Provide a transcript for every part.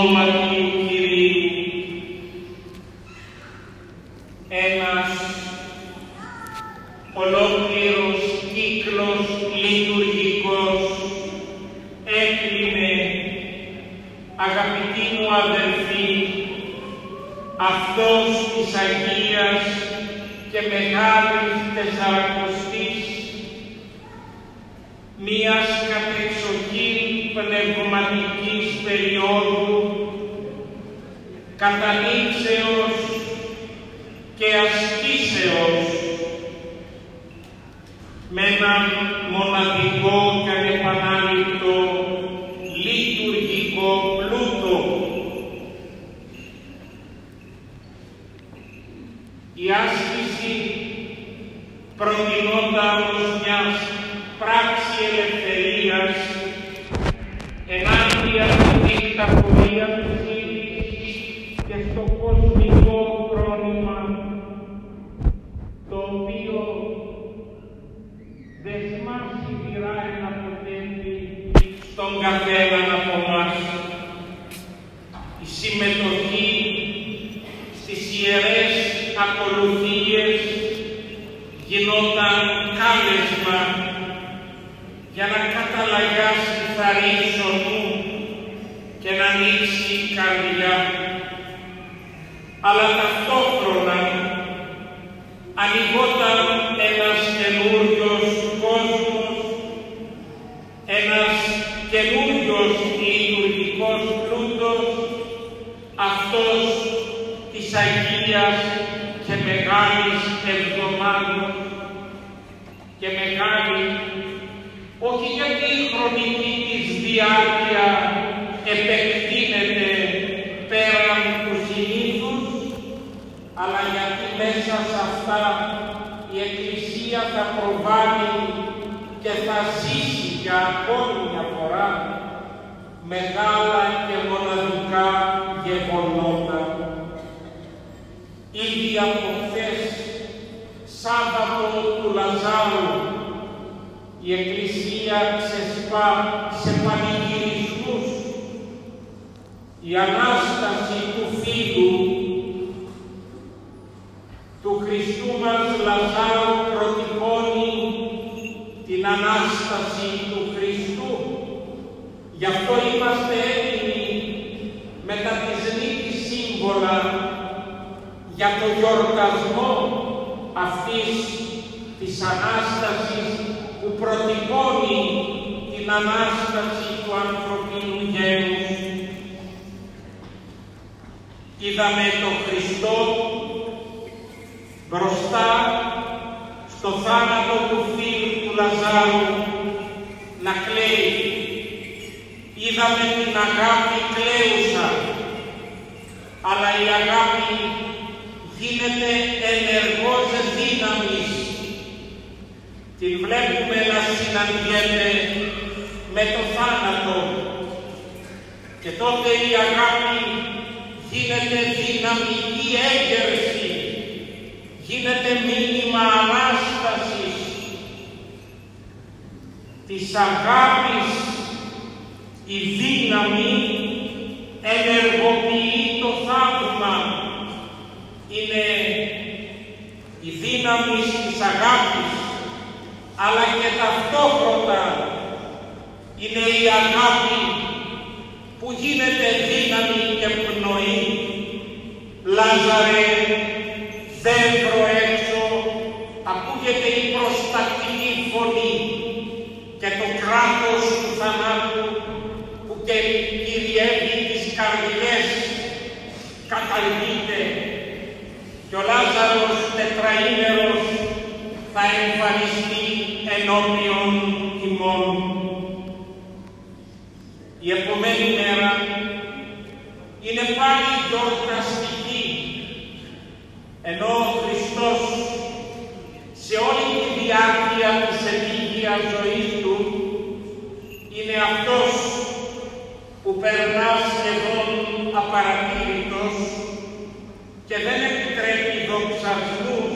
ονόματι Κυρίου. Ένας ολόκληρος κύκλος λειτουργικός έκλεινε, αγαπητοί μου αδελφοί, αυτός της Αγίας και Μεγάλης Τεσσαρακοστής, μίας κατεξοχήν πνευματικής περίοδου, καταλήξεως και ασκήσεως, με έναν μοναδικό και ανεπανάληπτο λειτουργικό πλούτο. Η άσκηση προτινόταν ως μιας πράξη ελευθερίας ενάντια στη δικτατορία του ήλιου και στο κοσμικό πρόβλημα, το οποίο δεσμά σιδηρά εναποτέλει στον καθέναν από εμάς. Η συμμετοχή στις ιερές ακολουθίες γινόταν κάλεσμα για να καταλαγιάσει θαρρύνεις ο νου και να ανοίξει η καρδιά, αλλά ταυτόχρονα ανοιγόταν ένας καινούριος κόσμος, ένας καινούριος λειτουργικός πλούτος, αυτός της Αγίας και Μεγάλης Εβδομάδος, και μεγάλη όχι γιατί η χρονική της διάρκεια επεκτείνεται πέραν του συνήθους, αλλά γιατί μέσα σε αυτά η Εκκλησία θα προβάλλει και θα ζήσει για ακόμη μια φορά μεγάλα και μοναδικά γεγονότα. Ήδη από χθες, Σάββατο του Λαζάρου, η Εκκλησία ξεσπά σε πανηγυρισμούς. Η Ανάσταση του Φίλου του Χριστού μας Λαζάρου προτυπώνει την Ανάσταση του Χριστού. Γι' αυτό είμαστε έτοιμοι μετά της νίκης σύμβολα για το γιορτασμό αυτής της Ανάστασης που προτυπώνει την Ανάσταση του ανθρωπίνου γένους. Είδαμε τον Χριστό μπροστά στο θάνατο του φίλου του Λαζάρου να κλαίει. Είδαμε την αγάπη κλαίουσα, αλλά η αγάπη γίνεται ενεργός δύναμης. Την βλέπουμε να συναντιέται με το θάνατο και τότε η αγάπη γίνεται δυναμική έγκαιρση, γίνεται μήνυμα Ανάστασης. Της αγάπης η δύναμη ενεργοποιεί το θαύμα. Είναι η δύναμη της αγάπης, αλλά και ταυτόχρονα είναι η αγάπη που γίνεται δύναμη και πνοή. Λάζαρε, δέντρο έξω, ακούγεται η προστακτική φωνή και το κράτος του θανάτου που και κυριεύει τις καρδιές καταλήγεται και ο Λάζαρος τετραήμερος θα εμφανιστεί ενώπιον ημών. Η επομένη μέρα είναι πάλι γιορταστική, ενώ ο Χριστός σε όλη τη διάρκεια της επίγειας ζωής του είναι αυτός που περνά σχεδόν απαρατήρητος και δεν επιτρέπει δοξασμούς.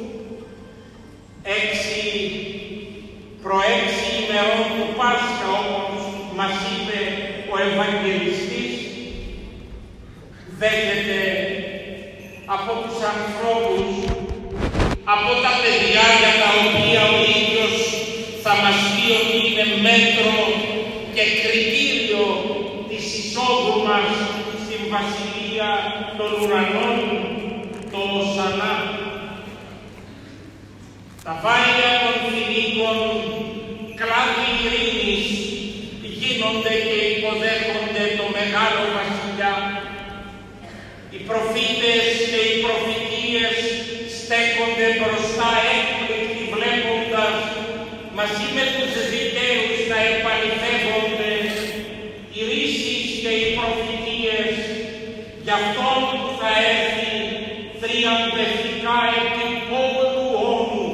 6 προ-6 ημερών του Πάσχα, όπως μας είπε ο Ευαγγελιστής, δέχεται από τους ανθρώπους, από τα παιδιά για τα οποία ο ίδιος θα μας πει ότι είναι μέτρο και κριτήριο της εισόδου μας στην Βασιλεία των Ουρανών, το Οσανά. Τα βάρια των Φιλίππων, κλάδι ειρήνης, γίνονται και υποδέχονται το μεγάλο βασιλιά. Οι προφήτες και οι προφητείες στέκονται μπροστά έκπληκτοι βλέποντας μαζί με τους δικαίους να επαληθεύονται οι ρίσεις και οι προφητείες για αυτόν που θα έρθει θριαμβευτικά επί πόλου όνου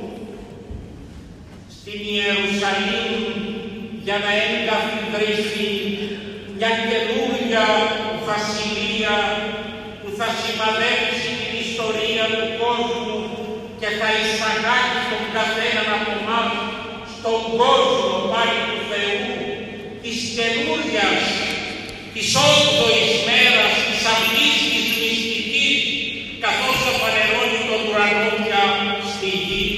στην Ιερουσαλήμ για να εγκαθιδρύσει μια καινούργια βασιλεία που θα σημαδέψει την ιστορία του κόσμου και θα εισαγάγει τον καθέναν από εμάς στον κόσμο πάλι του Θεού, της καινούργιας, της 8ης μέρας, της αυτής της μυστικής, καθώς θα φανερώνει τον ουρανό πια στη γη.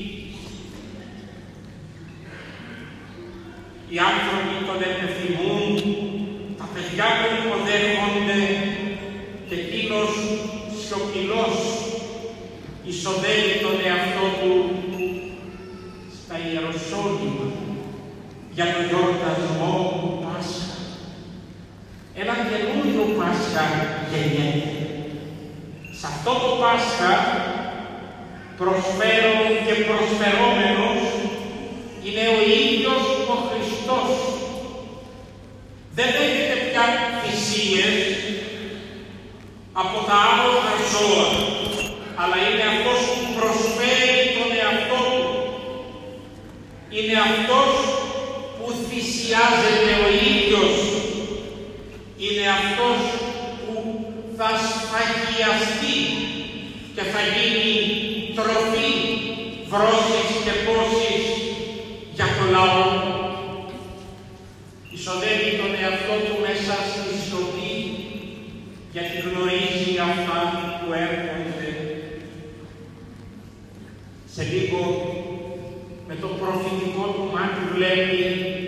Οι άνθρωποι τον επιθυμούν, τα παιδιά τον υποδέχονται και εκείνος σιωπηλός εισοδεύει τον εαυτό του στα Ιεροσόλυμα για τον γιορτασμό του Πάσχα. Ένα καινούριο Πάσχα γεννιέται. Σε αυτό το Πάσχα προσφέρον και προσφερόμενος είναι ο ίδιος ο Χριστός. Δεν δέχεται πια θυσίες από τα άλλα ζώα, αλλά είναι αυτός που προσφέρει τον εαυτό του. Είναι αυτός που θυσιάζεται ο ίδιος. Είναι αυτός που θα σφαγιαστεί και θα γίνει τροφή, βρώσεις και πόσεις για το λαό. Εισοδεύει τον εαυτό του μέσα στη σιωπή, γιατί γνωρίζει αυτά που έρχονται. Σε λίγο με το προφητικό του μάτι βλέπει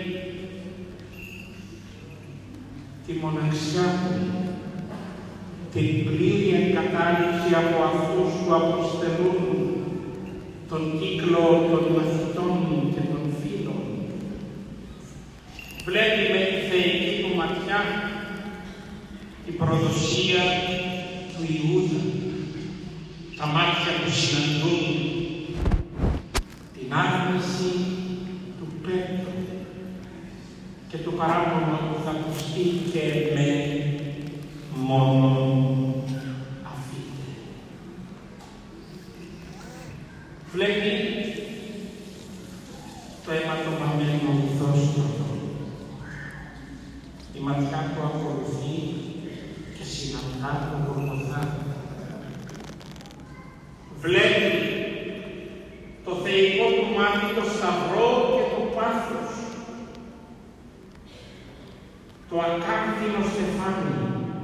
τη μοναξιά του, την πλήρη εγκατάλειψη από αυτούς που αποστελούν τον κύκλο των μαθητών και των φίλων. Βλέπει με τη θεϊκή του ματιά την προδοσία του Ιούδα, τα μάτια που συναντούν, την άρνηση του Πέτρου και το παράπονο που θα ακουστεί και με μόνο αφήτε. Βλέπει το αιματοβαμμένο ουθόστρωτο. Η ματιά του ακολουθεί και συναντά τον Γολγοθά. Βλέπει το θεϊκό του μάτι, το σταυρό και το πάθος, το ακάνθινο στεφάνι,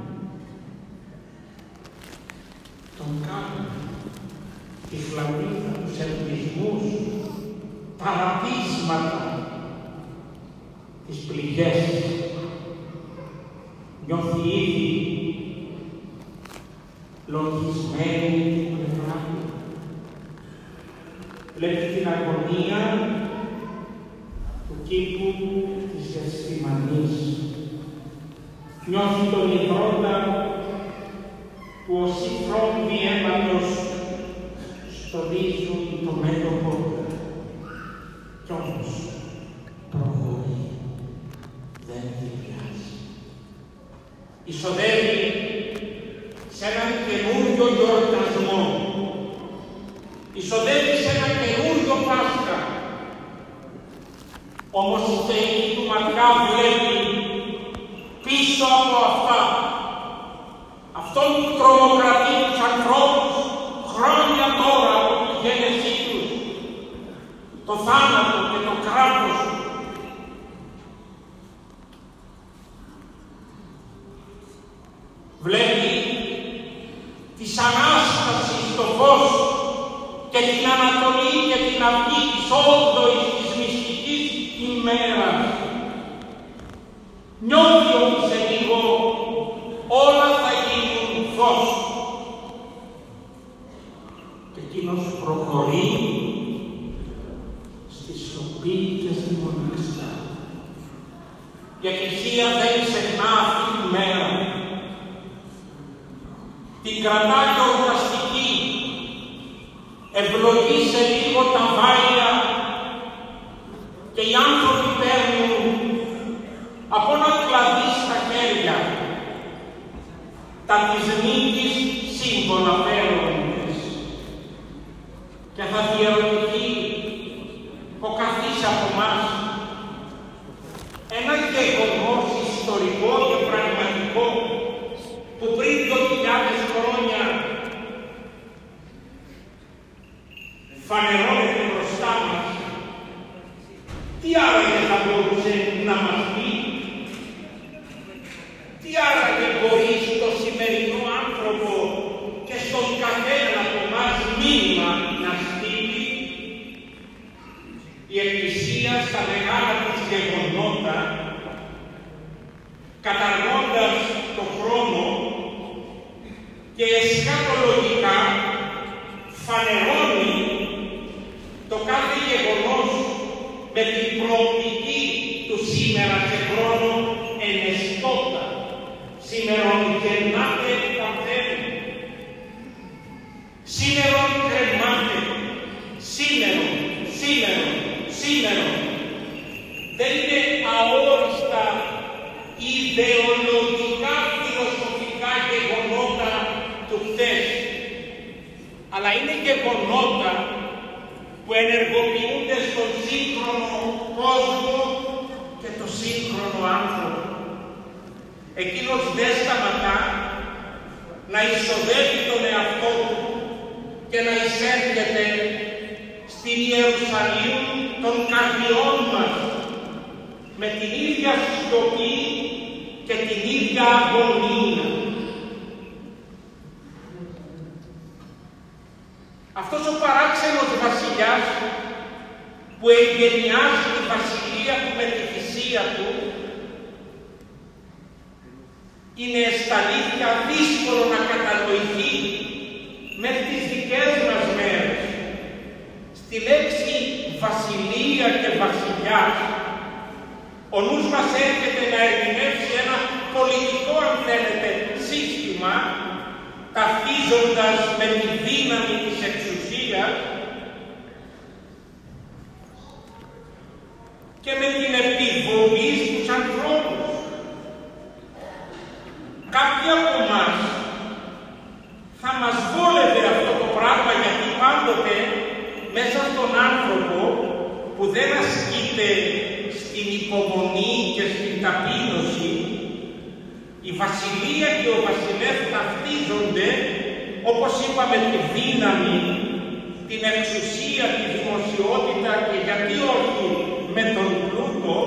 τον κάπου, τη χλαμίδα, τους ελπισμούς, τα ραπίσματα, τις πληγές. Νιώθει ήδη λογισμένη την πλευρά του. Βλέπει την αγωνία του κήπου της Γεσθημανής. Νιώθει τον υγρότα που ως υφρόμβοι αίματος στολίζουν το μέτωπο, κι όμως προχωρεί, δεν διπλάζει. Εισοδεύει σε έναν καινούριο γιορτασμό. Εισοδεύει σε ένα καινούριο Πάσχα. Όμως η θεϊκή του ματιά βλέπει πίσω από αυτά αυτόν που τρομοκρατεί τους ανθρώπους χρόνια τώρα από τη γέννησή τους, το θάνατο και το κράτος. Βλέπει της Ανάστασης στο φως και την ανατολή και την αυγή της όγδοης της μυστικής ημέρας. Νιώθει ότι σε λίγο όλα θα γίνουν φως. Και εκείνος προχωρεί στη σιωπή και στη μοναξιά. Η Εκκλησία δεν ξεχνά αυτή τη μέρα. Την κρατά γιορταστική, ευλογεί σε λίγο τα βάρια και οι άνθρωποι παίρνουν από ένα κλαδί στα χέρια τα της νίκης σύμβολα παίρνοντες και θα διερωτηθεί ο καθής από εμάς ένα γεγονός ιστορικό και πραγματικό που πριν 2.000 χρόνια φανερώνεται μπροστά μας. Τι άραγε θα μπορούσε να μας πει, τι άραγε μπορεί στο σημερινό άνθρωπο και στον καθένα από εμάς μήνυμα να στείλει. Η Εκκλησία στα μεγάλα της γεγονότα, καταργώντας το χρόνο και εσχατολογικά φανερώνει το κάθε γεγονός με την προοπτική του σήμερα σε χρόνο ενεστώτα. Σήμερον γεννάται παντέρου. Σήμερον κρεμάται. Σήμερον. Δεν είναι αόριστα ιδεολογικά φιλοσοφικά γεγονότα του χθες, αλλά είναι γεγονότα που ενεργοποιούνται στον σύγχρονο κόσμο και το σύγχρονο άνθρωπο. Εκείνος δεν σταματά να εισοδεύει τον εαυτό του και να εισέρχεται στην Ιερουσαλήμ των καρδιών μας με την ίδια σιωπή και την ίδια αγωνία. Αυτός ο παράξενος βασιλιάς που εγγενιάζει τη βασιλεία του με τη θυσία του είναι στα αλήθεια δύσκολο να κατανοηθεί με τις δικές μας μέρες. Στη λέξη βασιλεία και βασιλιάς ο νους μας έρχεται να ερμηνεύσει ένα πολιτικό, αν θέλετε, σύστημα, ταυτίζοντας με τη δύναμη της εξουσίας και με την επιβολή στους ανθρώπους. Κάποιοι από εμάς θα μας βόλευε αυτό το πράγμα, γιατί πάντοτε μέσα στον άνθρωπο που δεν ασκείται στην υπομονή και στην ταπείνωση, η βασιλεία και ο βασιλεύς ταυτίζονται, όπως είπαμε, τη δύναμη, την εξουσία, τη δημοσιότητα και γιατί όχι με τον πλούτο,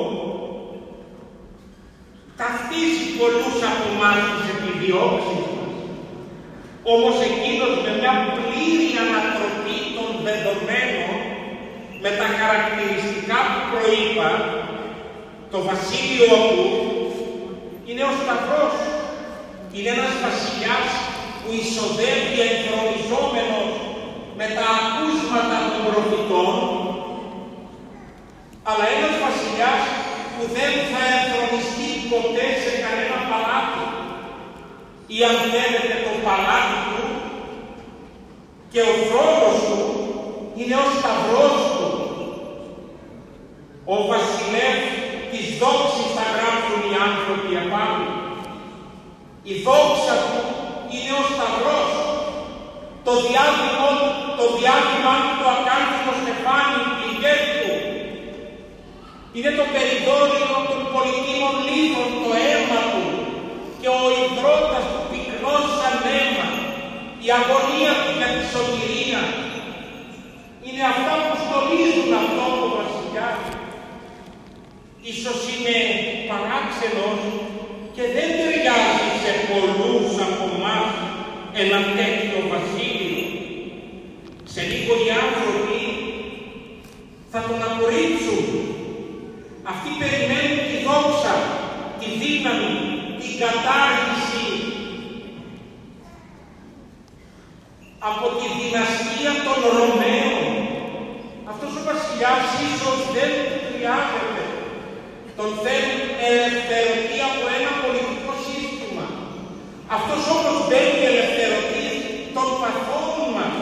ταυτίζει πολλούς από εμάς τις επιδιώξεις μας. Όμως εκείνος με μια πλήρη ανατροπή των δεδομένων, με τα χαρακτηριστικά που προείπα, το βασίλειο του είναι ο Σταυρός. Είναι ένας βασιλιάς που εισοδεύει ενθρονιζόμενος με τα ακούσματα των προφητών, αλλά ένας βασιλιάς που δεν θα ενθρονιστεί ποτέ σε κανένα παλάτι, ή αν θέλετε το παλάτι του και ο θρόνος του είναι ο Σταυρός του. Ο βασιλεύς της δόξης θα γράψουν οι άνθρωποι απάνω. Η δόξα του είναι ο Σταυρός. Το διάδημά του το ακάνθιμο στεφάνι, οι πληγές του. Είναι το περιδόριο των πολυτήμων λίθων, το αίμα του και ο υδρότας του πυκνός σαν αίμα. Η αγωνία του για τη σωτηρία. Είναι αυτά που στολίζουν αυτό το βασιλιά. Ίσως είναι παράξενος και δεν ταιριάζει σε πολλούς από εμάς ένα τέτοιο βασίλειο, σε λίγο οι άνθρωποι θα τον απορρίψουν. Αυτοί περιμένουν τη δόξα, τη δύναμη, την κατάργηση από τη δυναστεία των Ρωμαίων. Αυτός ο βασιλιάς ίσως δεν χρειάζεται. Τον θέλουν ελευθερωτή από ένα πολιτικό σύστημα. Αυτός όμως μπαίνει ελευθερωτή των παθών μας.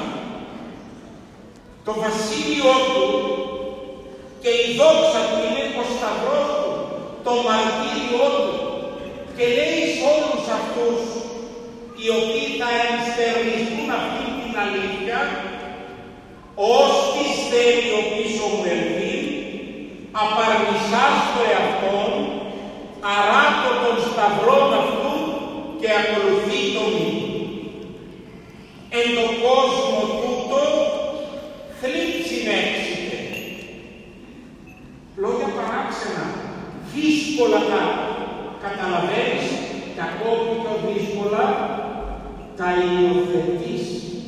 Το βασίλειό του και η δόξα του είναι ο σταυρός του, το μαρτύριό του, και λέει σε όλους αυτούς οι οποίοι θα ενστερνιστούν αυτή την αλήθεια, ως πιστεύει ο πίσω μου ελθεί, απαρνησάς το εαυτόν, αράτω των σταυρών αυτού και ακολουθεί τον μη. Εν το κόσμο τούτο θλίψην έξιτε. Λόγια παράξενα, δύσκολα τα καταλαβαίνεις και ακόμη πιο δύσκολα τα υιοθετείς.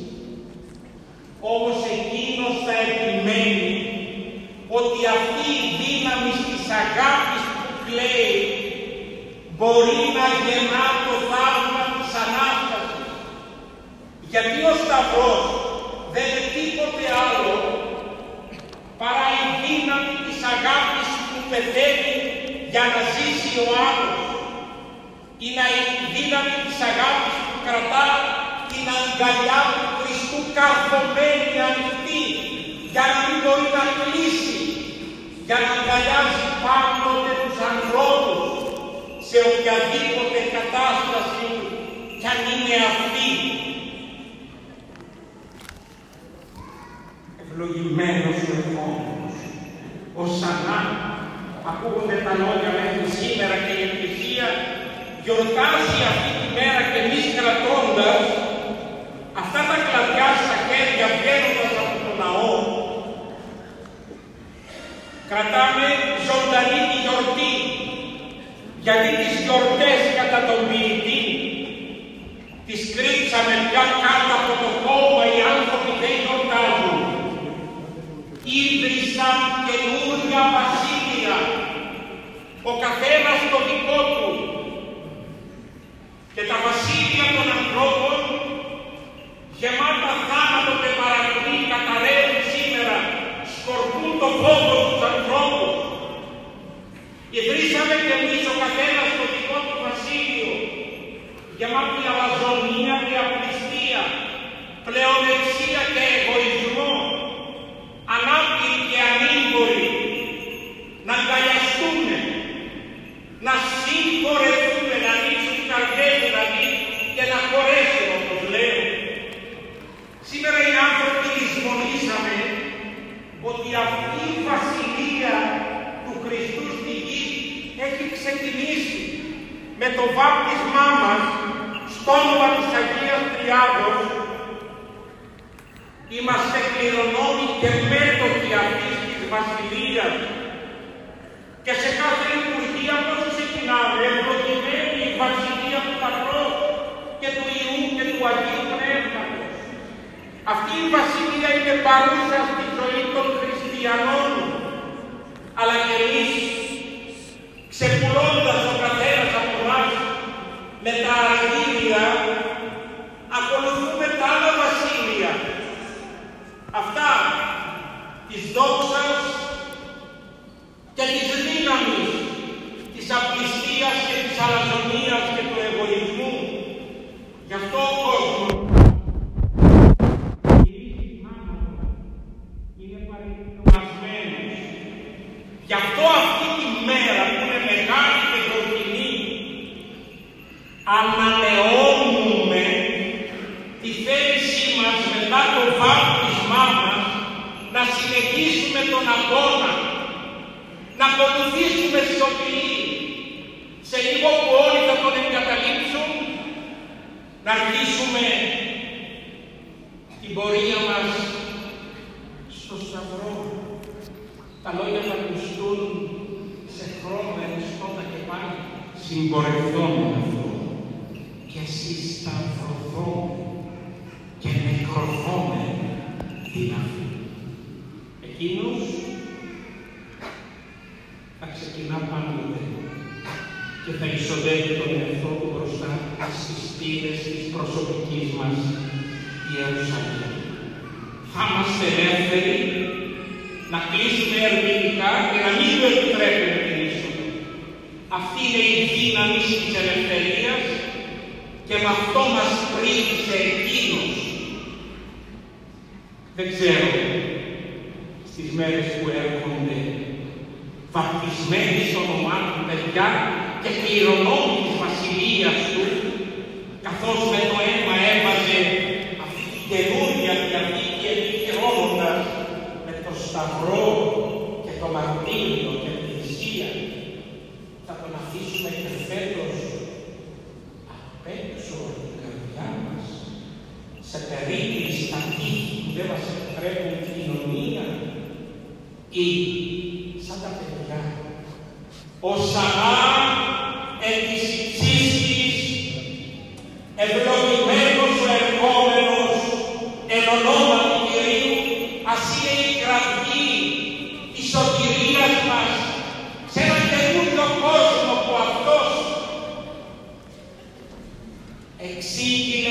Όμως εκείνος θα επιμένει ότι αυτή η δύναμη της αγάπης που κλαίει μπορεί να γεννά το θαύμα της Ανάστασης. Γιατί ο Σταυρός δεν είναι τίποτε άλλο παρά η δύναμη της αγάπης που πεθαίνει για να ζήσει ο άλλος. Είναι η δύναμη της αγάπης που κρατά την αγκαλιά του Χριστού καρφωμένη ανοιχτή, για να μην μπορεί να κλείσει, για να αγκαλιάζει πάντοτε τους ανθρώπους σε οποιαδήποτε κατάσταση κι αν είναι αυτή. Ευλογημένος ο ερχόμενος, οσανά, ακούγονται τα λόγια μέχρι σήμερα και η Εκκλησία γιορτάζει αυτή τη μέρα, και εμείς κρατώντας αυτά τα κλαδιά στα χέρια, βγαίνοντας από το ναό, κρατάμε ζωντανή τη γιορτή, γιατί τις γιορτές κατά τον ποιητή τις κρύψαμε πια κάτω από το κόμμα, οι άνθρωποι δεν γιορτάζουν. Ίδρυσαν καινούρια βασίλεια, ο καθένας το δικό του, και τα βασίλεια των ανθρώπων γεμάτα θάνατο και παρακμή καταραίουν σήμερα, σκορπούν το φόβο τους ανθρώπους. Ιδρύσαμε κι εμείς ο καθένας το δικό του βασίλειο, γεμάτη αλαζονία και απληστία, πλεονεξία και εγωισμό, ανάπηροι και ανήμποροι, να αγκαλιαστούμε, να συγχωρεθούμε, να ανοίξουν καρδιές δηλαδή και να χωρέσουν, όπως λέω. Σήμερα οι άνθρωποι λησμονήσαμε ότι αυτή η βασιλεία του Χριστού στη γη έχει ξεκινήσει με το βάπτισμά μας στο όνομα της Αγίας Τριάδος. Είμαστε κληρονόμοι και μέτοχοι αυτής της βασιλείας, και σε κάθε λειτουργία πώς ξεκινάμε, ευλογημένη η βασιλεία του Πατρός και του Υιού και του Αγίου Πνεύματος. Αυτή η βασιλεία είναι παρούσα στη ζωή των χριστιανών, αλλά και εμείς, ξεπουλώντας ο καθένας από εμάς με τα αργύρια, ακολουθούμε τα άλλα βασίλεια, αυτά της δόξας και της δύναμης, της απληστίας και της αλαζονίας και του εγωισμού. Γι' αυτό ο κόσμος είναι παρεκκλασμένος. Γι' αυτό αυτή τη μέρα που είναι μεγάλη και γιορτινή, ανανεώνουμε τη θέλησή μας μετά το βάπτισμά μας να συνεχίσουμε τον αγώνα, να ακολουθήσουμε σιωπηλοί. Σε λίγο που όλοι θα τον εγκαταλείψουν, να αρχίσουμε την πορεία μας στο Σταυρό. Τα λόγια θα ακουστούν σε χρόνο ενιστώτα και πάλι. Συμπορευθώ με αυτό και συσταυρωθώ εκροθώμε δύναμη. Εκείνος θα ξεκινά πάντοτε και θα εισοδεύει τον εαυτό του μπροστά στις στήλες της προσωπικής μας Ιερουσαλήμ. Θα είμαστε ελεύθεροι να κλείσουμε ερμηνικά και να μην του επιτρέπουμε την είσοδο. Αυτή είναι η δύναμη της ελευθερίας και με αυτό μας πρίξε εκείνος. Δεν ξέρω, στις μέρες που έρχονται, βαπτισμένοι στο όνομά του παιδιά και κληρονόμοι της βασιλείας του, καθώς με το αίμα έβαζε αυτή την καινούρια διαθήκη επικυρώνοντας με το σταυρό και το μαρτύριο και τη θυσία, θα τον αφήσουμε και φέτος απ' έξω από την καρδιά μας, σε περίπτωση στα τείχη που δεν μας επιτρέπουν κοινωνία, ή σαν τα παιδιά, Οσανά εν της υψίστης, ευλογημένος ο ερχόμενος, εν ονόματι Κυρίου, ας είναι η κραυγή της σωτηρίας μας σε έναν καινούριο κόσμο που αυτός εξήγηλε